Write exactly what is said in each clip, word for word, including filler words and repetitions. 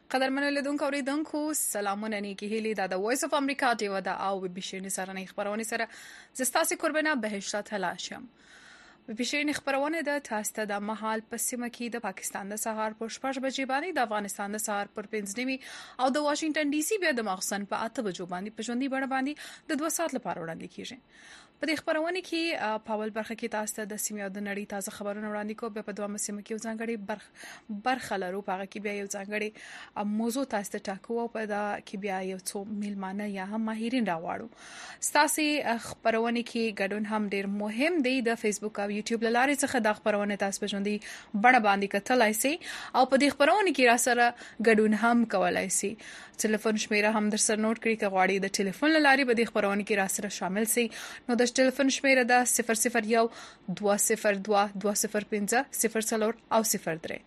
قدرمنو لیدونکو اوریدونکو سلامونه نیکی هیلی دا د وایس اف امریکا دیو دا او بي بي شيرين سره نه خبرونه سره زستاسي قربانه بهشت تلاشم بي بي شيرين خبرونه د تاسته د محل پسمه کې د پاکستان د سهار پر شپږ بجې باندې د افغانستان د سهار پر پنځه نیمي او د واشنگټن ډي سي بیا د مخسن په اته بجو باندې په ژوندۍ بڼه باندې د دوه ساعت لپاره وړاندې کیږي. په دې خبرونه کې پاول برخه کې تاسو ته د سیمې د نړۍ تازه خبرونه وړاندې کوو. په دوه مسمه کې ځانګړي برخه برخه لرو په کې بیا یو ځانګړي موضوع تاسو ته ټاکو او په دا کې بیا یو څو میلمانه یا هم ماهرین راوړو. ستاسو خبرونه کې ګډون هم ډیر مهم دی. د فیسبوک او یوټیوب لارې څخه د خبرونه تاسو په ژوندۍ بڼه باندې کتلای شئ او په دې خبرونه کې را سره ګډون هم کولای شئ. ټلیفون شمیره هم در سره نوٹ کړئ کغواړي د ټلیفون لارې به د خبرونه کې را سره شامل شئ. نو د ټلیفون شمیره د صفر صفر یو دوه صفر دوه دوه صفر پنځه صفر څلور او صفر درې.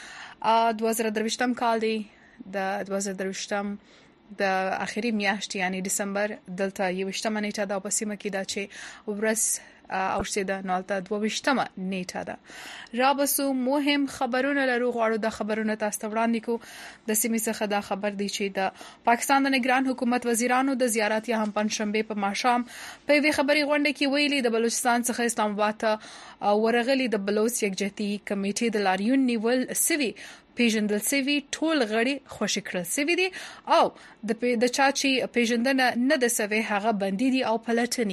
ا دوه زره درویشتم کال دی د دوه زره درویشتم د اخیری میاشت یعنی دسمبر دلته یوشتمه نیټه د پسیمه کې دا چې ورس او شته د نولته دوهشتمه نیټه ده. را بسو مهم خبرونه لرو غواړو د خبرونه تاسو ته وړاندې کو. د سیمې څخه دا خبر دی چې د پاکستان د نگران حکومت وزیرانو د زیارت یا هم پنځشنبه په ماښام په وی خبري غونډه کې ویلي د بلوچستان څخه اسلام آباد ته ورغلي د بلوچ یکجهتي کمیټې د لاریون نیول سوي پیژندل سوي ټول غړي خوشی کړل سوي دي او د د چاچی پیژندنه نه د سوي هغه بندي دي او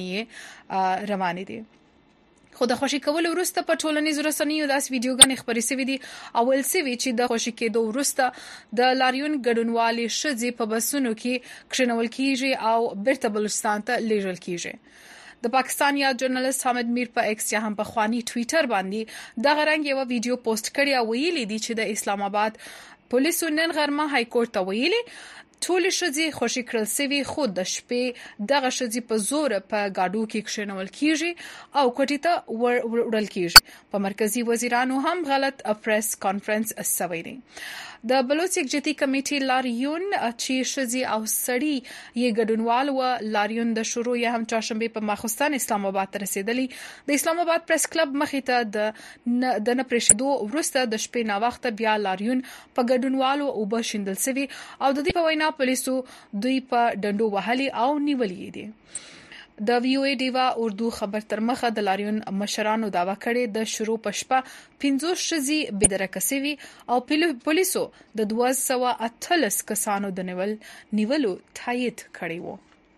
پلټنې روانې دي. خو د خوشی کول ورسته په ټولنیزو رسنیو داس ویډیوګانې خبرې سوي دي او ول سوي چې د خوشی کېدو ورسته د لاریون ګډونوالي شذي په بسونو کې کښنول کیږي او بیرته بلوچستان ته لیږل کیږي. د پاکستان یا ژورنالیست حامد میر په ایکس یا هم په خواني ټوئیټر باندې د غرنګ یو ویډیو پوسټ کړی او ویلي دی چې د اسلام آباد پولیسو نن غرمه های کورټ ته ویلي ټول شذي خوشی کړل سوي خود د شپې دغه شذي په زور په گاډو کې کښنول کیږي او کوټی ته وړل کیږي. په مرکزی وزیرانو هم غلط پریس کانفرنس سوي دي. د بلوچ یکجهتي کمیټې لاریون چې شذي او سړی یې ګډونوال و لاریون د شروع یا هم چاشنبه په ماخستان اسلام آباد ته رسیدلی. د اسلام آباد پریس کلب مخې ته د د نه پرېښدو ورسته د شپې نا وخت بیا لاریون په ګډونوالو او بشیندل سوي او د دې په وینا پولیسو دوی په ډنډو وهلي او نیولې دي. د وی او ای دیوا اردو خبر تر مخه د لاریون مشرانو داوا کړي د شروع پشپا پنځوس شذي بدرکه سوي او پولیسو د دوه سوه اتلس کسانو د نیول نیولو تایید کړي وو.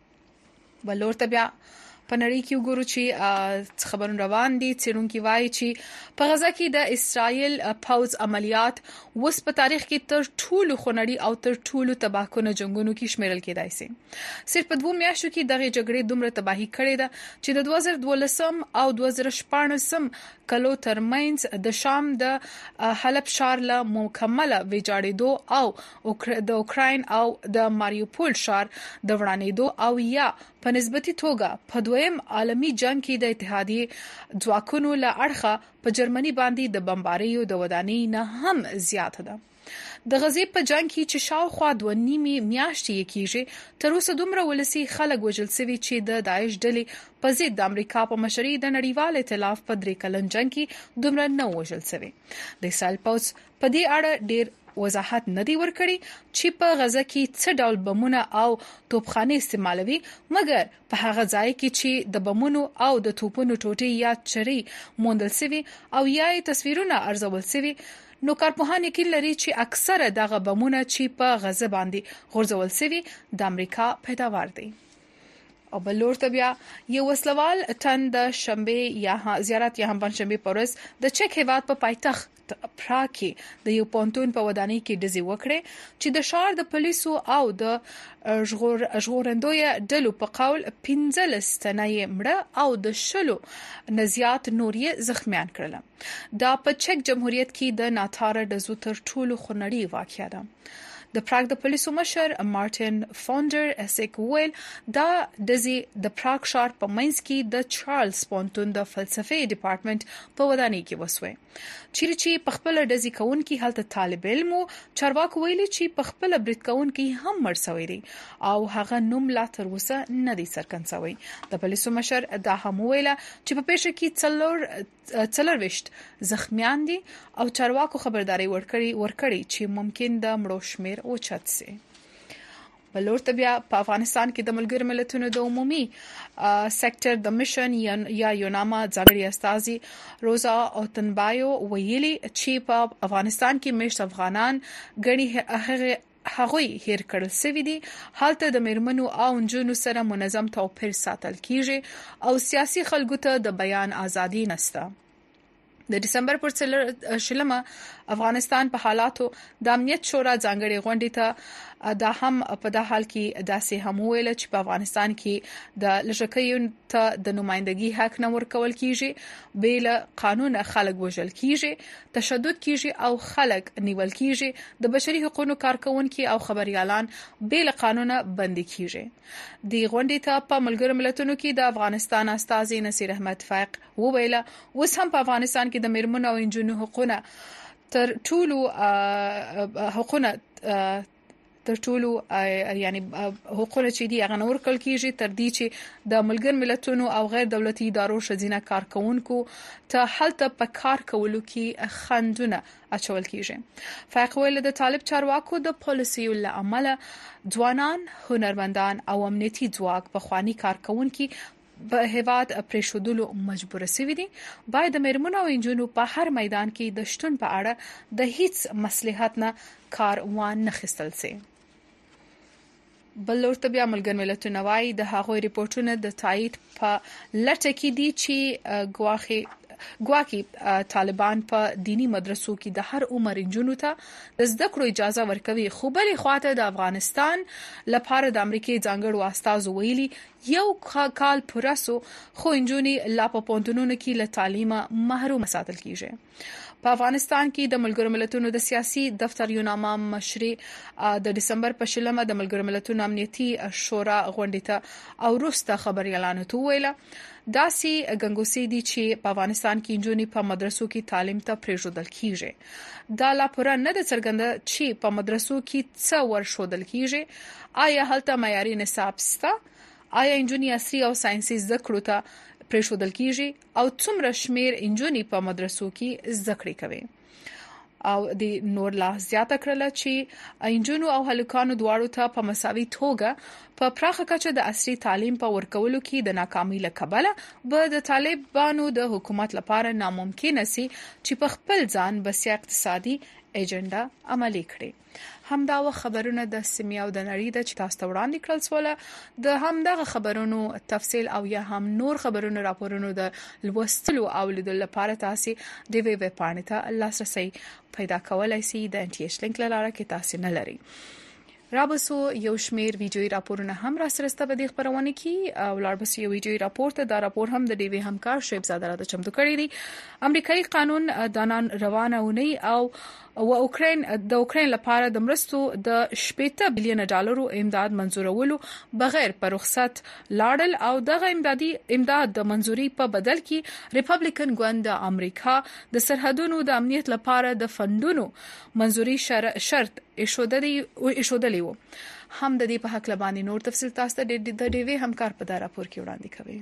بلور ته بیا په نړۍ کې وګورو چې خبرونه روان دي. څېړونکي وایي چې په غزا کې د اسرائیل پوځ عملیات وس په تاریخ کې تر ټولو خونړي او تر ټولو تباهکونو جنگونو کې شمیرل کېدای شي. صرف په دوه میاشتو کې دغه جګړې دومره تباہي کړې ده چې د دوه زره دولسم او دوه زره شپاړسم کلو ترمنځ د شام د حلب ښار له مکمله ویجاړېدو او د اوکراین او د ماریوپول ښار د ورانېدو او یا په نسبتي توګه په دویم عالمي جنگ کې د اتحادیې ځواکونو له اړخه په جرمني باندې د بمباریو د ودانۍ نه هم زیات ده. د غزې په جنگ کې چې شاوخوا دوه نیمه میاشتې کېږي تر اوسه دومره ولسی خلک وژل شوي چې د داعش ډلې په ضد د امریکا په مشرۍ د نړیوال ائتلاف په درې کلن جنگ کې دومره نه وژل شوي. د اسرائیل پوځ په دې اړه ډیر وضاحت ندی ورکړي چې په غزه کې څه ډول بمونه او توپخانه استعمالوي مګر په هغه ځای کې چې د بمونو او د توپونو ټوټې یا چري موندل شوي او یا تصویرونه ارزول شوي نو کارپوهان یقین لري چې اکثره دغه بمونه چې په غزه باندې غورځول شوي د امریکا پیداوار دي. او بلور ته بیا یو وسلوال تن د شنبه یا زیارت یا هم پنځشنبه پر ورځ د چک هیواد په پایتخت پراکي د یو پونتون په ودانۍ کې ډزې وکړې چې د شهر د پولیسو او د ژغور ژغورندوی ډلو په قول پنځلس تنه یې مړه او د شلو نزيات نورې زخمیان کړل. دا په چک جمهوریت کې د ناتاره ډزو تر ټولو خونړي واقعه ده. د پراګ د پولیسو مشر مارټین فونډر اسیک ویل دا دزي د پراګ ښار په منځ کې د چارلز پونتون د فلسفي ډپارټمنټ په ودانۍ کې وسوي. چیرې چې په خپل ډزي کون کې هلته طالب علم چارواکو ویلي چې په خپل برید کون کې هم مړ شوی دی او هغه نوم لا تر اوسه نه دی څرګند شوی. د پولیسو مشر دا هم ویل چې په پیښه کې څلور څلورويشت زخمیان دي او چارواکو خبرداري ورکړي ورکړي چې ممکن د مړو شمیر اوچت سي. بلورته بیا په افغانستان کې د ملګرو ملتونو د عمومي سېکټر د میشن یا یوناما ځانګړي استاذي روزا اوتنبایو ویلي چې په افغانستان کې مشت افغانان غني هغه هغوی هیر کړل سوي دي. حالت د میرمنو او نجونو سره منظم توپیر ساتل کیږي او سیاسي خلکو ته د بیان ازادي نشته. د دسمبر پر شلمه افغانستان په حالاتو د امنیت شورا ځانګړي غونډې ته دا هم په د حال کې داسې هم ویل چې په افغانستان کې د لږکیو ته د نمائندګي حق نه ورکول کیږي، بیل قانون خلک وژل کیږي، تشدد کیږي او خلک نیول کیږي، د بشري حقوقو کارکونکو او خبريالان بیل قانون بندي کیږي. د غونډې ته په ملګرو ملتونو کې د افغانستان استاذ نصیر احمد فائق وویل اوس هم په افغانستان کې د میرمنو او انجونو حقوقونه تر ټولو حقوقونه تر ټولو یعنی حقوقونه چې دی هغه نور کول کیږي تر دې چې د ملګر ملتونو او غیر دولتي ادارو شذینه کارکونکو ته حالت په کار کولو کې خندونه اچول کیږي. فائق ویل د طالب چارواکو د پالیسیو لامل ځوانان، هنرمندان او امنیتي ځواک په خواني کارکونکو په هیواد پرېښودلو مجبور شوي دي. باید د میرمنو او انجونو په هر میدان کې د شتون په اړه د هیڅ مصلحت نه کار وان نه خستل سي. بل ورته بیا ملګر ملتونه وايي د هغوی ریپورتونه د تایید په لټه کې دي چې ګواخي ګواکي طالبان په دینی مدرسو کې د هر عمر انجونو ته د زده کړو اجازه ورکوي. خو بلې خواته د افغانستان لپاره د امریکای ځانګړو استاذ ویلي یو کال پرسو خو انجونی لا په پونتونونو کې له تعلیمه محروم ساتل کیږي. په افغانستان کې د ملګرو ملتونو د سیاسي دفتر یوناما مشري د دسمبر په شلمه د ملګرو ملتونو امنیتي شورا غونډې ته او روسته خبريالانو ته ویل داسي غنګوسي دي چې په افغانستان کې انجونی په مدرسو کې تعلیم ته پریښودل کیږي. دا لا پوره نه د څرګنده چې په مدرسو کې څه ورښودل کیږي، آیا هلته معیاري نصاب شته، آیا انجونی عصري او ساينسي زده کړو ته پریښودل کیږي او څومره شمیر انجونی په مدرسو کې زده کړې کوي. او د نور لا زیاته کړل چې انجونو او هلکانو دواړو ته په مساوي توګه په پراخه کچه د عصري تعلیم په ورکولو کې د ناکامۍ له کبله به د طالبانو د حکومت لپاره ناممکن سي چې په خپل ځان بسیا اقتصادي ایجنډا عملي کړي. همدا و خبرونه د سیمه او د نړۍ د چې تاسو ته وړاندې کړل سواله د همدغه خبرونو تفصیل او یا هم نور خبرونو راپورونو د لوستلو او لیدلو لپاره تاسو د ویب پاڼې ته لاسرسي پیدا کولای شئ. د ان ټي ایچ لینک لاره کې تاسو نه لري. رابسو یو شمیر ویډیوي راپورونه هم را سره ستاسو د خبرونه کې او لاربسو یو ویډیوي راپور ته دا راپور هم د ډي وی همکار شیب زاده را چمتو کړی دی. امریکایي قانون دانان روانه ونی او او اوکرين د اوکرين لپاره د مرستو د شپږ بلین ډالرو امداد منزورولو بغیر پر رخصت لاړل او دغه امدادي امداد د منزوري په بدل کې ریپابلیکن ګوند د امریکا د سرحدونو د امنیت لپاره د فندونو منزوري شرط ایښودلی وو. هم د دې په حق لبانې نور تفصیل تاسو ته د ډي وی همکار په دا راپور کې وړاندې کوي.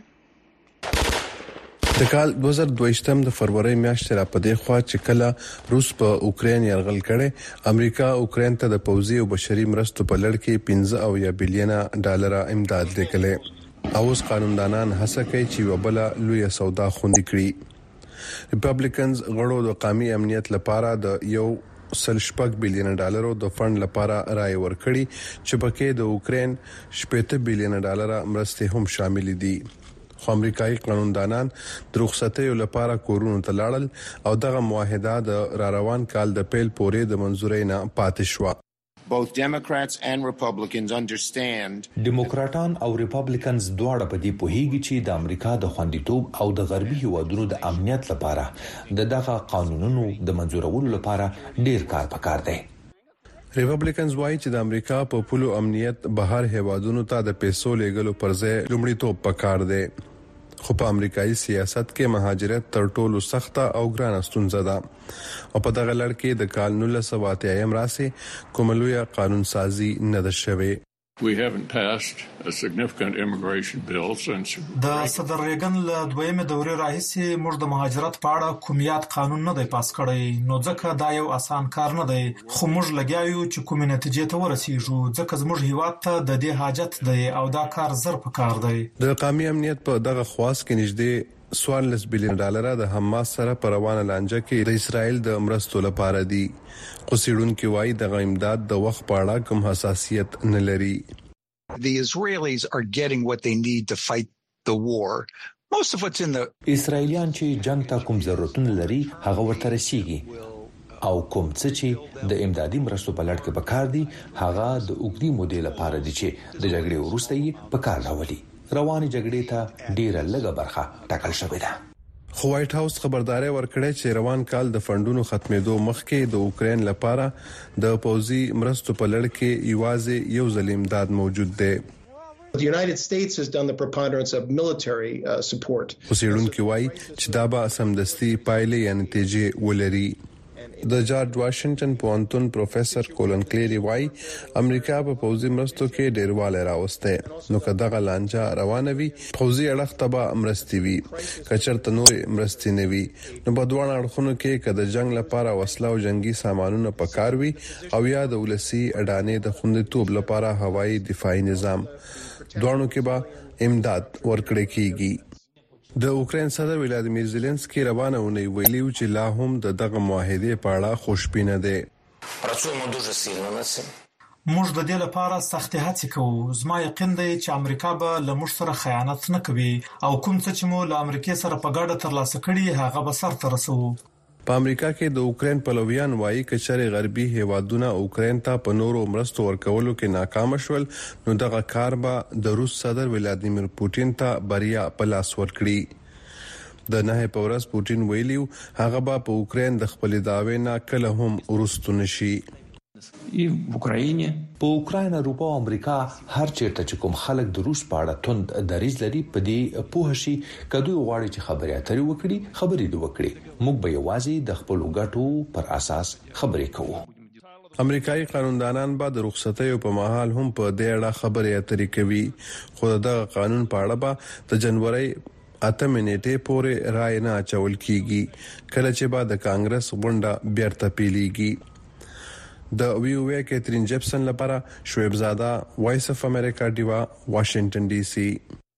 د کال دوه زره دوه د فروری میاشتې را پدې خوا چې کله روس په اوکرين يرغل کړي، امریکا اوکرين ته د پوځي او بشري مرستو په لړ کې پنځه او یا بلین ډالر امداد لیکلې. اوس قانوندانان هڅه کوي چې وبله لوی سودا خوندې کړي. ریپابلیکنز غړو د قومي امنیت لپاره د یو سل شپږ بلین ډالرو د فند لپاره رائے ورکړي چې پکې د اوکرين شپږ بلین ډالر مرستې هم شامل دي. خو امریکایي قانوندانان د رخصتۍ لپاره کورونو ته لاړل او دغه معاهده د را روان کال د پیل پورې د منزورۍ نه پاتې شو. Both Democrats and Republicans understand ډیموکراټان او ریپابلیکنز دواړه په دې پوهیږي چې د امریکا د خوندیتوب او د غربي هیوادونو د امنیت لپاره د دغه قانونونو د منزورولو لپاره ډیر کار پکار دی. ریپابلیکنز وايي چې د امریکا په پولو امنیت بهر هیوادونو ته د پیسو لیږلو پر ځای لومړیتوب پکار دی. خو په امریکایي سیاست کې مهاجرت تر ټولو سخته او ګرانه ستونزه ده او په دغه لړ کې د کال نولس سوه اتیا راسي کوم لوی قانون سازي نه ده شوې. We haven't passed a significant immigration bill since د صدر ریګن له دویمه دورې راهیسې موږ د مهاجرت په اړه کوم یاد قانون نه دی پاس کړی، نو ځکه دا یو اسان کار نه دی، خو موږ لګیا یو چې کومې نتیجې ته ورسیږو، ځکه زموږ هیواد ته د دې حاجت دی او دا کار زر په کار دی. د قومي امنیت په دغه خواص کې نږدې څوارلس بلین ډالر د حماس سره په روانه لانجه کې د اسرائیل د مرستو لپاره دي، خو څېړونکي وایي دغه امداد د وخت په اړه کوم حساسیت نه لري. The Israelis are getting what they need to fight the war. Most of what's in the اسرائیلیان چې جنگ ته کوم ضرورتونه لري هغه ورته رسیږي او کوم څه چې د امدادي مرستو په لړ کې پکار دي هغه د اوږدې مودې لپاره دي چې د جګړې وروسته یې په کار راولي. رواني جګړې ته ډیره لږه برخه ټاکل شوې ده. خو وایټ هاوس خبرداري ورکړې چې روان کال د فندونو ختمېدو مخکې د اوکرين لپاره د پوځي مرستو په لړ کې یوازې یو ځل امداد موجود دی. The United States has done the preponderance of military uh, support. وسیړونکو وایي چې دا به سمدستي پایلې یا نتیجې ولري. د جارج واشنگټن پوهنتون پروفیسور کولن کلیری وایي امریکا په پوځي مرستو کې ډیرواله راوسته، نو که دغه لانجه روانه وي پوځي اړخ ته به مرستي وي، کچرته نور مرستي نه وي، نو په دوه اړخونو کې که د جنگ لپاره وسله او جنگي سامانونه پکار وي او یا د ولسی اډانې د خوندیتوب لپاره هوایي دفاعي نظام، دوه کې به امداد ورکړي کیږي. د اوکرين صدر ولادیمیر زيلنسکي روانه ونی ویلیو چې لا هم د دغه معاهده په اړه خوشبینه ده. پرڅومره ډېر سیل نه سي موږ د دې لپاره سخت هڅې کوو. زما یقین دی چې امریکا به له موږ سره خیانت نه کوي او کوم څه چې مو له امریکا سره په ګډه ترلاسه کړي هغه به سر ته رسوو. په امریکا کې د اوکرين پلویان وایي چې چېرې غربي هیوادونه اوکرين ته په نورو مرستو ورکولو کې ناکام شول، نو دغه کار به د روس صدر ولادیمیر پوتین ته بریا په لاس ورکړي. د نه په ورځ پوتین ویلیو هغه به په اوکرين د خپل داوی نه کله هم ورستو نشي. ای په اوکراینه په اوکراین اروپا او امریکا هر چیرته چې کوم خلک د روس په اړه توند دریځ لري په دې پوه شي کدو غواړي چې خبرې اترې وکړي خبرې دوه وکړي. موږ به یوازې د خپل ګټو پر اساس خبرې کوو. امریکایي قانوندانان به د رخصتیو په مهال هم په دې اړه خبرې اترې کوي، خو دغه قانون په اړه به د جنوري اته نیټه پورې رائے نه اچول کیږي، کله چې به د کانګرس غونډه بیرته پیلېږي. د وی او ای کیترین جپسن لپاره شعیب زاده، وایس اف امریکا دیوا، واشنگټن ډي سي.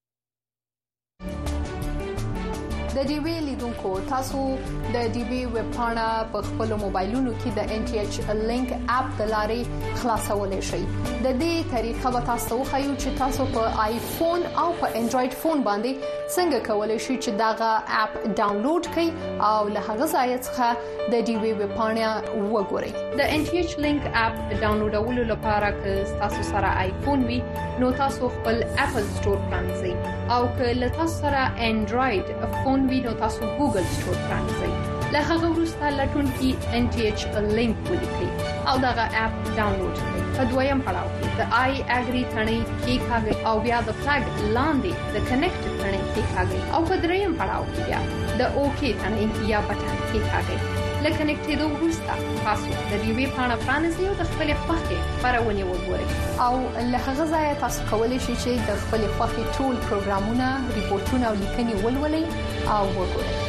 د ډي وی لیدونکو تاسو د ډي وی ویب پاڼه په خپل موبایلونو کې د ان ټي ایچ لینک اپ د لارې خلاصولای شئ. د دې طریقه به تاسو خو چې تاسو په آیفون او په انډراید فون باندې څنګه کولای شئ چې داغه اپ ډاونلوډ کړئ او له هغه ځای څخه د ډي وی ویب پاڼه وګورئ. د ان ټي ایچ لینک اپ ډاونلوډولو لپاره که تاسو سره آیفون وي نو تاسو خپل اپل سٹور پرانځئ او که له تاسو سره انډراید فون وي نو تاسو ګوګل سٹور پرانځئ. له هغه وروسته لټون کې ان ټي ایچ لینک ولیکئ او دغه اپ ډاونلوډ کړئ. په دویم پړاو کې د آی اګری ثنې کې کاږئ او بیا د فلګ لاندې د کنیکټ ثنې کې کاږئ او په دریم پړاو کې بیا د اوکی ثنې یا بټن کې کاږئ. لکه کنیکټېدو وروسته تاسو د ډي وی پاڼه پرانیزئ او د خپل خوښې خبرونه وګورئ او له هغه ځای تاسو کولی شئ چې د خپل خوښې ټول پروګرامونه، ریپورتونه او لیکنې ولولئ او وګورئ.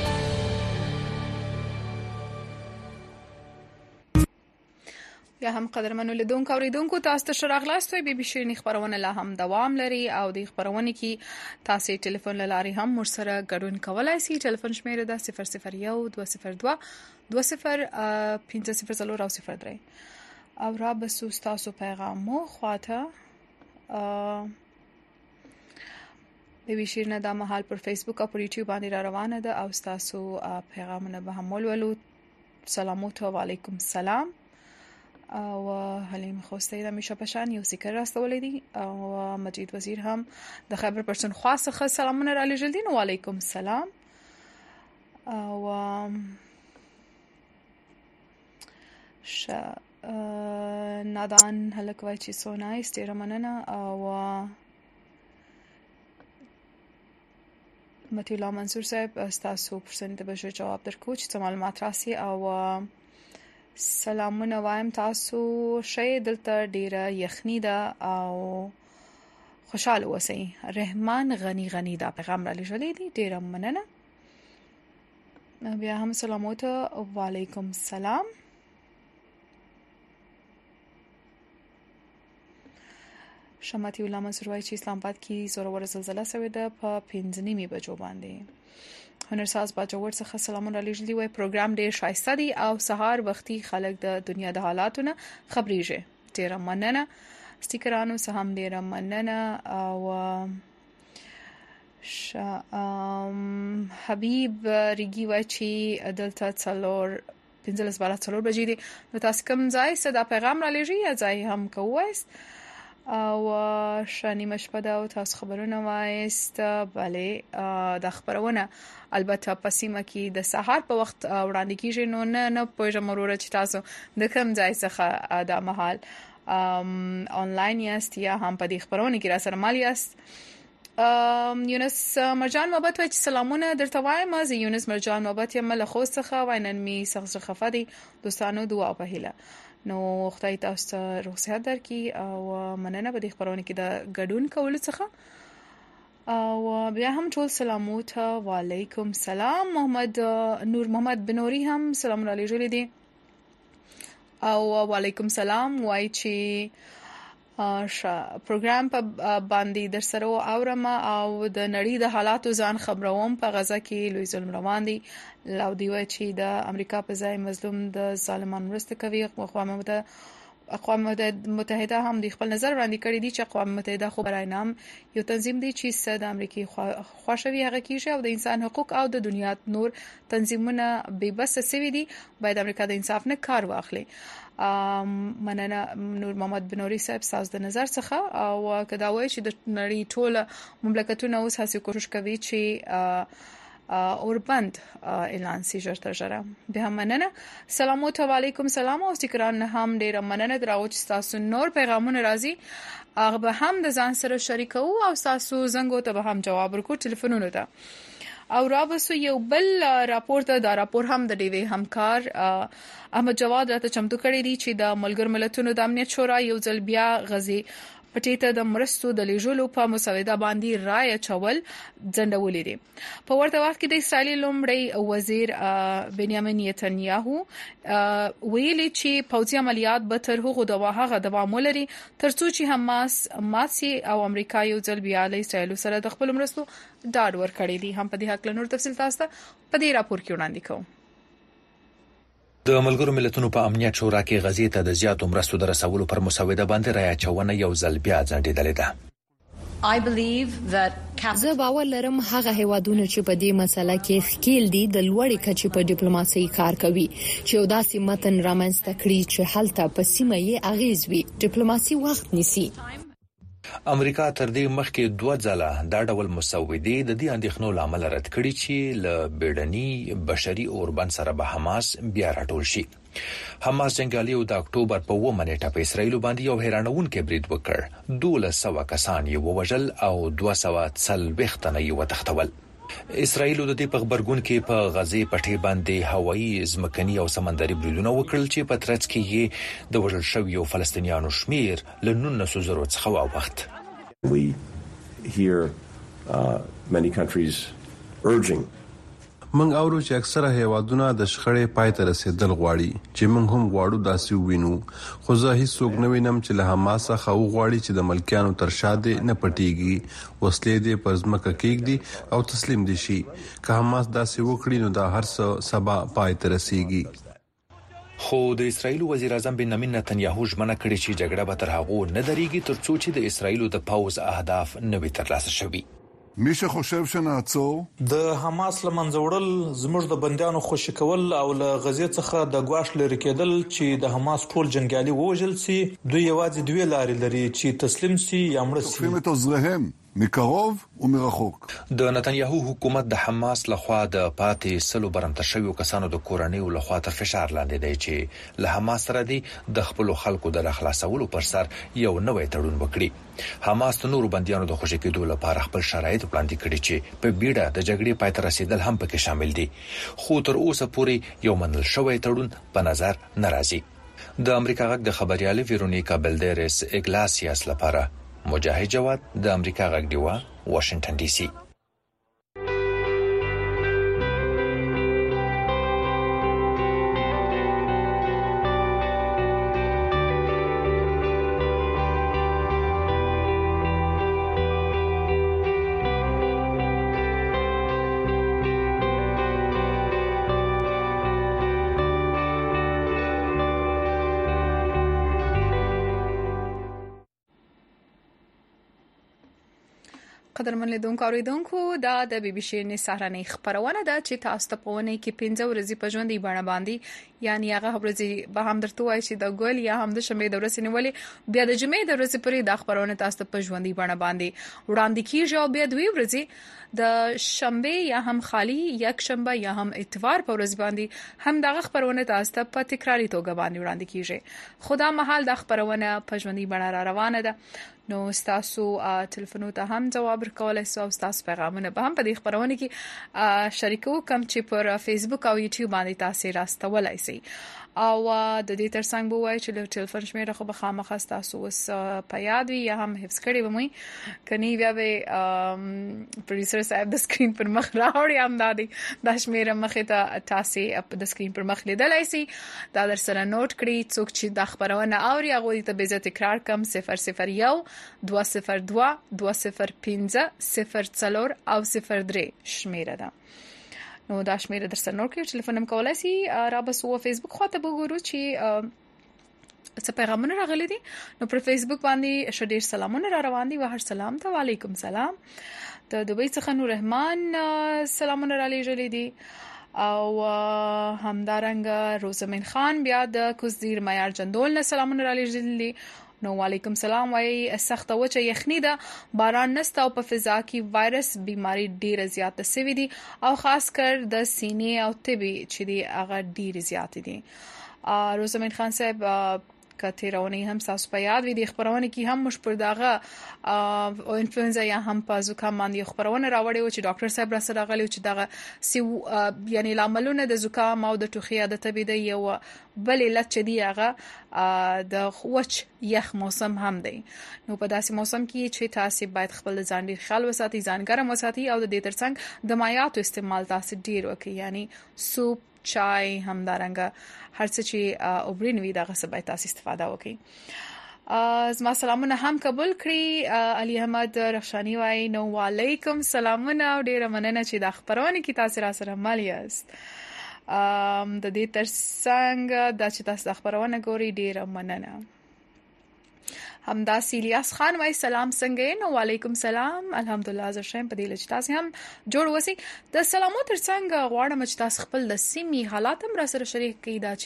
یا هم قدرمنو لیدونکو او ریدونکو تاسو ته شراغلاستوي بي بي شيرين خبرونه لا هم دوام لري او د خبرونه کې تاسو ټلیفون لاري هم مرسره ګډون کولای شئ. ټلیفون شمیره ده صفر صفر یک دو صفر دو دو صفر پنځه صفر صفر او صفر درې او را بسو تاسو پیغام مو خواته بي بي شيرين د مهال پر فیسبوک او پر یوټیوب باندې را روانه ده او تاسو پیغامونه به هم ولولو. سلامات و علیکم سلام او حلیم خوسته د میشه پشان یو ذکر راستولې دي او مجید وزیر هم د خبر پرسن خاصه سلامونه را لېږل دي. و علیکم سلام او ش نادان هلک وای چې سو نایس ډیر مننه او متي الله منصور صاحب تاسو پرسن ته به جواب درکو چې معلومات راسي او سلامونه وایم تاسو شې دلته ډیره یخنی ده او خوشاله اوسئ. رحمان غنی غنی دا پیغام را لېږلی دی، ډېره مننه. بیا هم سلامات و علیکم سلام. شماتي الله منصور وايي چې اسلام آباد کې زوروره زلزلہ شوې ده په پنځه نیمې بجو باندې. هنرساز باجوړ څخه سلامونه لېږلي وای. پروګرام ډېر ښایسته دی او سهار وختي خلک د دنیا د حالاتونه خبرېږي. ډېره مننه. سټیکرانو څخه هم ډېره مننه. او شا ام حبیب ریګي وايي چې دلته څلور پنځلس بالا څلور بجې دي. نو تاسو کوم ځای څه دا پیغام را لېږئ یا ځای هم کوئ او شانی مشپده او تاسو خبرونه وایست. بله د خبرونه البته په سیمه کې د سهار په وخت وړاندې کیږي، نو نه نه پوهیږم وروره چې تاسو د کوم ځای څخه د مهال آنلاین یاست یا هم په دې خبرونه کې را سره مال یاست. یونس مرجان محبت وایي چې سلامونه درته وایم. زه یونس مرجان محبت یم له خوست څخه. واینن می سخت خفه دي دوستانو، دعا په هیله. نو خدای تاسو ته روغ صحت درکړي او مننه په دې خبرونه کې د ګډون کولو څخه. او بیا هم ټول سلامات و علیکم سلام. محمد نور محمد بنوري هم سلام علیکم جوړ دي او وعلیکم سلام. وایي چې پروګرام په باندې در سره اورم او د نړۍ د حالاتو ځان خبروم. په غزا کې لوی ظلم روان دي. لو دی وایي چې د امریکا په ځای مظلوم د ظالمانو مرسته کوي. اقوام متحده اقوام متحده هم د خپل نظر وړاندې کړی دی چې اقوام متحده خو برای نام یو تنظیم دی چې د امریکای خوښوي هغه کیږي او د انسان حقوق او د دنیا نور تنظیمونه به بس سوي دي. باید امریکا د انصاف نه کار واخلي. مننه نور محمد بنوري صاحب تاسو د نظر څخه. او کدا وایي چې د نړۍ ټول مملکتونه اوس هڅه کوشش کوي چې اوربند اعلان سي ژر تر ژره. به مننه. سلامات علیکم سلام او سټیکران هم ډیر مننه دراو چې تاسو نور پیغامونه راځي هغه به هم د ځان سره شریکو او تاسو زنګو ته به هم جواب ورکو ټلیفونونو ته. او رابسو یو بل راپور ته دا راپور هم د ډیوی همکار احمد جواد راته چمتو کړی دی چې د ملګر ملتونو د امنیت شورا یو ځل بیا غزي پټیته د مرستو د لیږلو په مسوده باندې رائے چول ځندولې دي. په ورته وخت کې د اسرائیل لومړی وزیر بنیامین نتنیاهو ویلي چې پوځي عملیات به تر هغه د واهغه دوام ولري ترڅو چې حماس ماسي او امریکا یو ځل بیا له اسرائیل سره د خپل مرستو ډاډ ورکړي دي. هم په دې حق له نور تفصیل تاسو ته په دې راپور کې وړاندې کوم. د ملګرو ملتونو په امنیت شورا کې غزې ته د زیاتو مرستو د رسولو پر مسوده باندې رائے چونه یو ځل بیا ځنډېدلې ده. I believe that زه باور لرم هغه هیوادونه چې په دې مسله کې ښکیل دي د لوړې کچې په ډیپلوماسي کار کوي چې یو داسې متن رامنځته کړي چې هلته په سیمه یې اغیز وي. ډیپلوماسي وخت نیسي. امریکا تر دې مخکې دوه ځله دا ډول مسودې د دې اندېښنو لامل رد کړي چې له بیړني بشري اوربند سره به حماس بیا راټول شي. حماس جنگیالیو د اکتوبر په اوومه نیټه په اسرائیل باندې یو حیرانونکې برید وکړ. دولس سوه کسان یې ووژل او دوه سوه څلوېښت تنه یې وتښتول. اسرائیل د دې په خبرګون کې په غزې پټې باندې هوایي ځمکني او سمندري بریدونه وکړل چې په ترڅ کې یې د وژل شویو فلسطینیانو شمیر له نولسو زرو څخه واوښت. We hear uh, many countries urging موږ اورو چې اکثره هیوادونه د شخړې پای ته رسیدل غواړي چې موږ هم غواړو داسې وینو. خو زه هیڅوک نه وینم چې له حماس څخه وغواړي چې د ملکیانو تر شاده نه پټيږي، وسلې دې پر ځمکه کېږدي او تسلیم دي شي. که حماس داسې وکړي نو دا هر څه سبا پای ته رسیږي. خو د اسرائیل وزیر اعظم بنیامین نتنیاهو ژمنه کړې چې جګړه به تر هغه نه درېږي ترڅو چې د اسرائیل د پوز اهداف نه وي ترلاسه شوي. میشه خوشب شناڅو د حماس لمنځوړل زموږ د بندیانو خوشی کول او له غزې څخه د ګواښ لري کېدل چې د حماس ټول جنگیالي ووژل سي. دوی یوازې دوی لارې لري چې تسلیم سي یا مړ سي. فهمت ازرهم مقرب او مرخوک. د نتنیاهو حکومت د حماس لخوا د پاتې سلو برمته شویو کسانو د کورنۍ او لخوا تر فشار لاندې دی چې له حماس سره دی د خپل خلکو د خلاصولو پر سر یو نوې تړون وکړي. حماس د نورو بندیانو د خوشی کېدو لپاره خپل شرایط وړاندې کړي چې په بیړه د جګړې پای ته رسیدل هم پکې شامل دي. خو تر اوسه پورې یو منل شوی تړون په نظر ناراضي. د امریکا غږ د خبريال ویرونیکا بلډرس اګلاسیاس لپاره مجاهد جواد د امریکا غږ ډیوا واشنگټن ډي سي. قدرمن لیدونکو اوریدونکو دا د بي بي سي نسارنې خبرونه ده چې تاسو ته په ونه کې پنځه ورځې په ژوندۍ بڼه باندې یعنی هغه ورځې به هم درته وایي چې د ګل یا هم د شنبې د ورځې نیولې بیا د جمعې د ورځې پرې د خبرونه تاسو ته په ژوندۍ بڼه باندې وړاندې کیږي او بیا دوی ورځې د شنبې یا هم خالی یک شنبه یا هم اتوار په ورځ باندې هم دغه خبرونه تاسو ته په تکراری توګه باندې وړاندې کیږي. خدا مهال د خبرونه په ژوندۍ بڼه را روانه ده. نو تاسو ټلیفون ته هم جواب ورکولای شئ او تاسو پیغامونه به هم په دې خبرونه کې شریکو کوم چې پر فیسبوک او یوټیوب باندې تاسو راستولای شئ. او د دې ترڅنګ به وایي چې ټلیفون شمیره خو به خامخا تاسو وس په یاد وي یا هم حفظ کړی به مې کني بیا به پروډوسر صاحب د سکرین پر مخ راوړي هم دادي د شمیره مخه ته تاسو د سکرین پر مخ لیدلای شئ. دا در سره نوٹ کړئ څوک چې د خبرونه اوري هغه ته به تکرار کم صفر صفر یو دوه صفر دوه دوه صفر پنځه صفر څلور او صفر درې شمیره ده. نو دا شمیره در سره نوٹ کړئ. ټلیفون هم کولای شئ را بس او فیسبوک خواته وګورو چې څه پیغامونه راغلي دي. نو پر فیسبوک باندې شډیر سلامونه را روان دي. وهر سلام ته وعلیکم سلام. د دوبۍ څخه نور رحمان سلامونه را لېږلي دي او همدارنګه روزمن خان بیا د کوزیر معیار جندول نه سلامونه را لېږلي دي. نو وعلیکم سلام. وايي سخت وچه یخنی ده باران نسته او په فضا کې وایرس بیماری ډیره زیاته سوي دي او خاص کر د سینې او تبي چې دی هغه ډیره زیات دي. روزمن خان صاحب کته رونی هم تاسو په یاد وي د خبرونه کې هم مش پر داغه او انفلوئنزا یا هم په زکام باندې خبرونه راوړي او چې ډاکټر صاحب را سره غلي چې دغه سی یعنی لاملونه د زکام او د ټوخي عادت به دی یو بل علت چې دی هغه د خوچ یخ موسم هم دی. نو په داسې موسم کې چې تاسو باید خپل ځان ډیر خیال وساتئ ځان ګرم وساتئ او د دې ترڅنګ د مایعاتو استعمال تاسو ډیر وکړئ یعنی سوپ چای همدارنګه هر څه چې اوبرین وي دغه څه باید تاسو استفاده وکړئ. زما سلامونه هم قبول کړئ. علي احمد رخشانی وای نو وعلیکم سلامونه او ډیره مننه چې د خبرونه کې تاسو را سره مل یاست. ام د دې ترڅنګ د چې تاسو د خبرونه ګوري ډیره مننه. همدا سیلیاس خان وای سلام څنګه نو وعلیکم سلام الحمدلله زه شم په دې لچ تاسو هم جوړ وسی د سلامو ترڅنګ غواړم چې تاسو خپل د سیمې حالات هم را سره شریک کړئ دا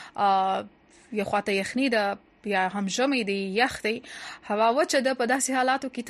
چې یو خواته یخنی ده یا هم ژمي دی یخ دی هوا وچه ده په داسې حالاتو کې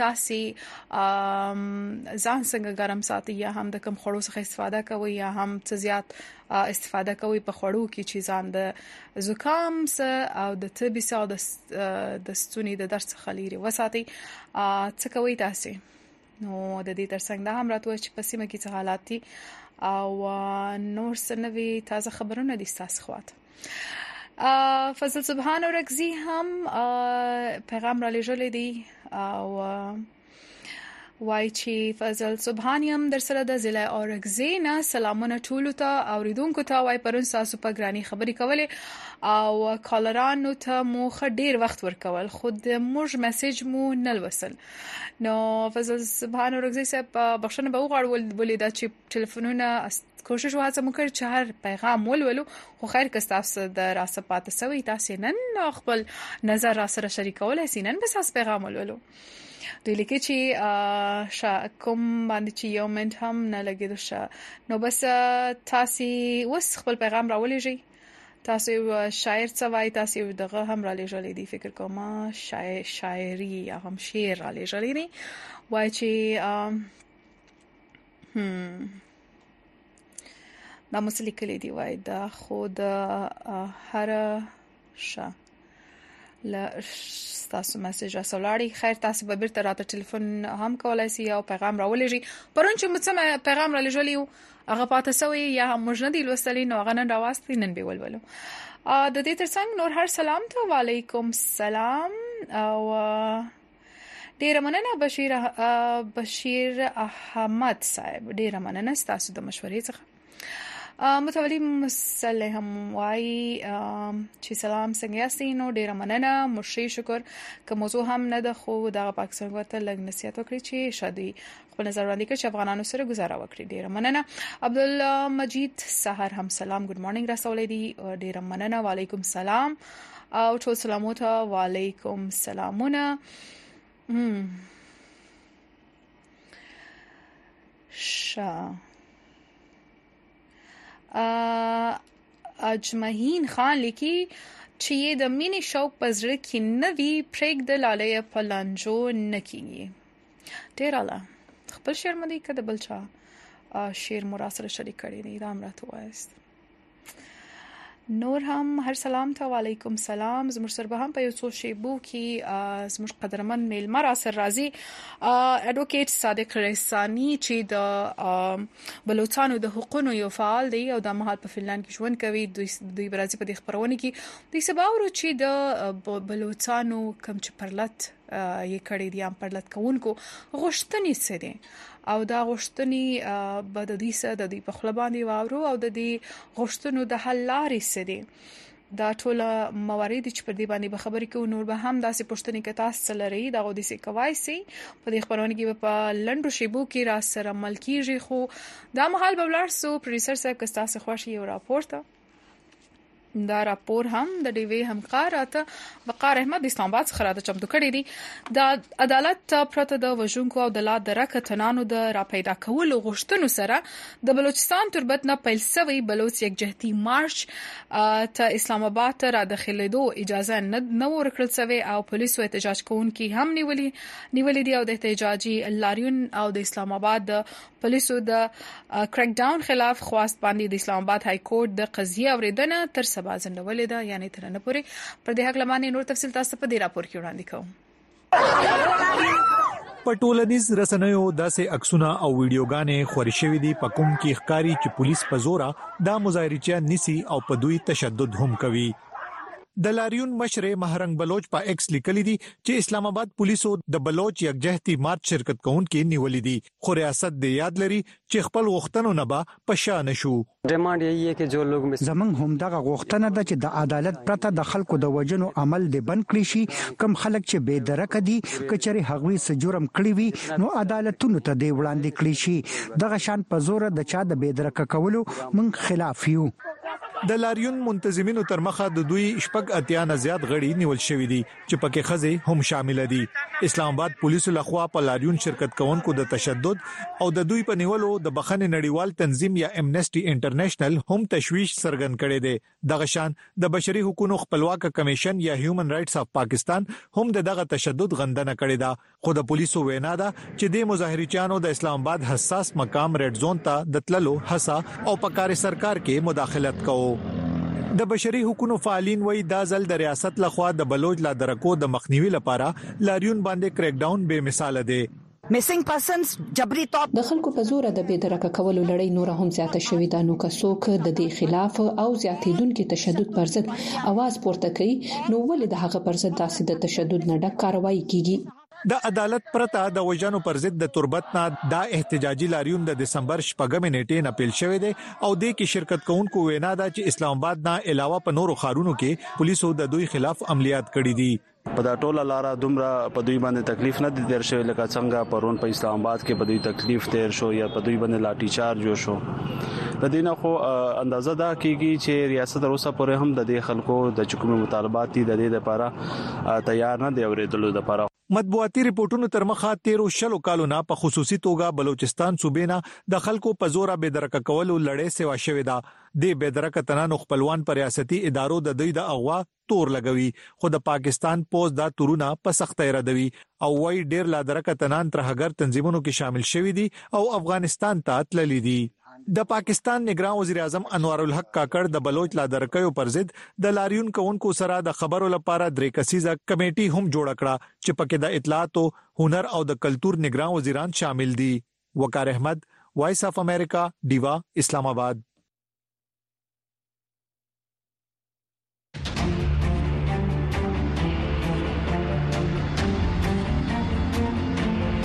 تاسو ځان څنګه ګرم ساتي یا هم د کم خړو څخه استفاده کوي یا هم څه زیات استفاده کوي په خړو کې چې ځان د زکام سره او د تبي سره د ستوني د درس خلیري وساتي څه کوي تاسو. نو د دې ترڅنګ دا هم راتوي چې په سیمه کې څه حالات دي او نور سنوي تازه خبرونه دي تاسو خواته. فضل سبحان اورکزی هم پیغام را لېږلی دی او وای چې فضل سبحان هم در سره د ضلع اورکزی نه سلامونه ټولو ته اوریدونکو ته وای پرون تاسو په ګرانی خبرې کولې او کالرانو ته مو ډیر وخت ورکول خود موږ میسج مو نل وصل. نو فضل سبحان اورکزی صاحب بخښنه به وغواړم ولې دا چې ټلیفونونه کوشش وهڅه مو کړ چې هر پیغام ولولو خو خیر که تاسو د راسپات سوي تاسو نن خپل نظر را سره شریکولای سي نن به تاسو پیغام ولولو. دوی لیکي چې شا کوم باندې چې یو منټ هم نه لګیدو شا نو بس تاسو وس خپل پیغام راولېږئ. تاسو شاعر څه وایي تاسو دغه هم را لېږلې دي فکر کوم شاعر شاعري یا هم شعر را لېږلې دي وایي چې هم دا مسلې کلی دی وای دا خود هر شا لا تاسو میسج راوړی خیر تاسو به بیرته راته ټلیفون هم کولای شئ او پیغام راولېږئ. پرون چې مڅ پیغام را لېږلی هغه پاتې سوی یا موږ نه دی لوستلی نو هغه نن راوستي نن به ولولو. د دې ترڅنګ نور هر سلام ته وعلیکم سلام او ډیر مننه بشیر بشیر احمد صاحب، ډیر مننه تاسو د مشورې څخه. متولي مسلم وايي چې سلام څنګه یاستئ؟ نو ډیر مننه، مشي شکر. که موضوع هم نه ده خو د پاکستان ورته لږ نصیحت وکړي چې شادي خپل نظر وړاندې کړي چې افغانانو سره گزاره وکړي. ډیر مننه. عبدالمجید سحر هم سلام ګډ مارنینګ رسولې دي، ډیر مننه. وعلیکم سلام او ټول سلامونه. وعلیکم سلامونه. شا اجمهین خان لیکي چې د مینی شوق پزړه کې نوی پرېګ د لاله په لانجو نکېږي. ډیر اعلی خپل شعر مدي کده بلچا شعر مراسل شریک کړی دی دا امرته وایست. نور هم هر سلام ته وعلیکم سلام. زموږ سره به هم په یو څو شیبو کې زموږ قدرمن میلمه را سره راځي اډوکیټ صادق رسانی چې د بلوچستان د حقوقو یو فعال دی او د مهال په فنلند کې ژوند کوي. دوی برازي په دې خبرونه کې د سباورو چې د بلوچستان کم چې پرلط یې کړی دی ام پرلط کوونکو غوښتنې څه دي او دا غوښتنې به د دې سره د دې په خپل باندې واورو او د دې غوښتنو د حل لارې څه دي. دا ټول موارد چې پر دې باندې به خبرې کوو. نور به هم داسې پوښتنې کې تاسو لري دا غو دي سي کوي سي په دې خبرونه کې په لندو شیبو کې را سره ملکیږي. خو دا محل به ولر سو پروډوسر صاحب که تاسو خوښ یو راپورته دا راپور هم د ډي وی همکار اته وقار احمد اسلام آباد څخه راته چمتو کړی دی. د عدالت پرته د وژونکو او د لا درکه تنانو د را پیدا کولو غوښتنو سره د بلوچستان تربت نه پیل شوی بلوچ یکجهتي مارچ ته اسلام آباد ته را داخلېدو اجازه نه ورکړل شوی او پولیسو احتجاج کوونکي هم نیولي نیولې دي او د احتجاجي لاریون او د اسلام آباد د پولیسو د کریک ډاون خلاف خواست باندې د اسلام آباد های کورټ د قضیه اوریدنه تر سبا ځنډولې ده، یعنی تر نن پورې. پر دې حق لمانه نور تفصیل تاسو په دې راپور کې وړاندې کوم. په ټولنیز رسنیو داسې عکسونه او ویډیوګانې خوري شوې دي په کوم کې ښکاری چې پولیس په زوره دا مظاهرچیان نسی او په دوی تشدد هم کوي. د لاریون مشر مهرنګ بلوچ په ایکس لیکلي دي چې اسلام آباد پولیسو د بلوچ یکجهتي مارچ شرکت کوونکي نیولې دي خو ریاست د یاد لري چې خپل غوښتنو نه به پښا نشو. ډیمانډ یې کې جو لوګ زمنګ هم دغه غوښتنه ده چې د عدالت پرته د خلکو د وجنو عمل دی بند کړی شي. کم خلک چې بے درکه دي کچري هغوی س جرم کړی وي نو عدالتونو ته دی وړاندې کړی شي. دغه شان په زور د چا د بے درکه کولو من خلاف یو. د لاریون منتظمینو تر مخه د دوی شپږ اتیا نه زیات غړي نیول شوې دي چې پکې خزه هم شامل دي. اسلام آباد پولیسو لخوا په لاریون شرکت کوونکو د تشدد او د دوی په نیولو د بخښنې نړیوال تنظیم یا امنسټي انټرنیشنل هم تشویش څرګند کړي دي. دغه شان د بشري حقوقو خپلواک کمیشن یا هیومن رائټس اف پاکستان هم دغه تشدد غندنه کړي ده. خو د پولیسو وینا ده چې د مظاهرچیانو د اسلام آباد حساس مقام ریډ زون ته د تللو هڅه او په کار سرکار کې مداخلت کوي. د بشري حقوقو فعالین وایي دا ځل د ریاست لخوا د بلوچ لا درکو د مخنیوي لپاره لاریون باندې کریک ډاون به مثال دی. میسنګ پرسنز جبري توپ د خلکو په زور د بے درکه کولو لړۍ نور هم زیاته شوې ده. نو که څوک د دې خلاف او زیاتیدونکو تشدد پر ضد आवाज پورته کوي نو ولې د هغه پر ضد داسې د تشدد نه ډک کاروایی کیږي. د عدالت پرته د وژنو پر ضد د تربت نه د احتجاجي لاریون د دسمبر شپږم نیټې نه پیل شوې ده او د کې شرکت کوونکو وینا ده چې اسلام آباد نه علاوه په نورو ښارونو کې پولیسو د دوی خلاف عملیات کړي دي. په دا ټوله لاره دومره په دوی باندې تکلیف نه دي تیر شوی لکه څنګه پرون په اسلام آباد کې په دوی تکلیف تیر شو یا په دوی باندې لاټھی چارج وشو. د دینه خو اندازه ده کیږي چې ریاست روسا پورې هم د دې خلکو د چکمه مطالبات دي د دې لپاره تیار نه دی اورېدلو لپاره. مطبوعاتي ریپورتونو تر مخه تیرو شلو کالو نه په خصوصي توګه بلوچستان صوبې نه د خلکو په زور به درک کولو لړۍ سیوا شوې ده. د به درک تنانو خپلوان پر ریاستي ادارو د دوی د اغوا تور لګوي خو د پاکستان پوز دا تورونه په سختۍ ردوي او وای ډیر لا درک تنان تر هغه تنظیمونو کې شامل شوي دي او افغانستان ته تللي دي. د پاکستان نگران وزیر اعظم انوار الحق کاکړ د بلوچ لا درکیو پر ضد د لاریون کوونکو سره د خبرو لپاره درې کسیزه کمیټي هم جوړ کړه چې پکې د اطلاعات او هنر او د کلچر نگران وزیران شامل دي. وقار احمد، وایس اف امریکا، دیوا، اسلام آباد.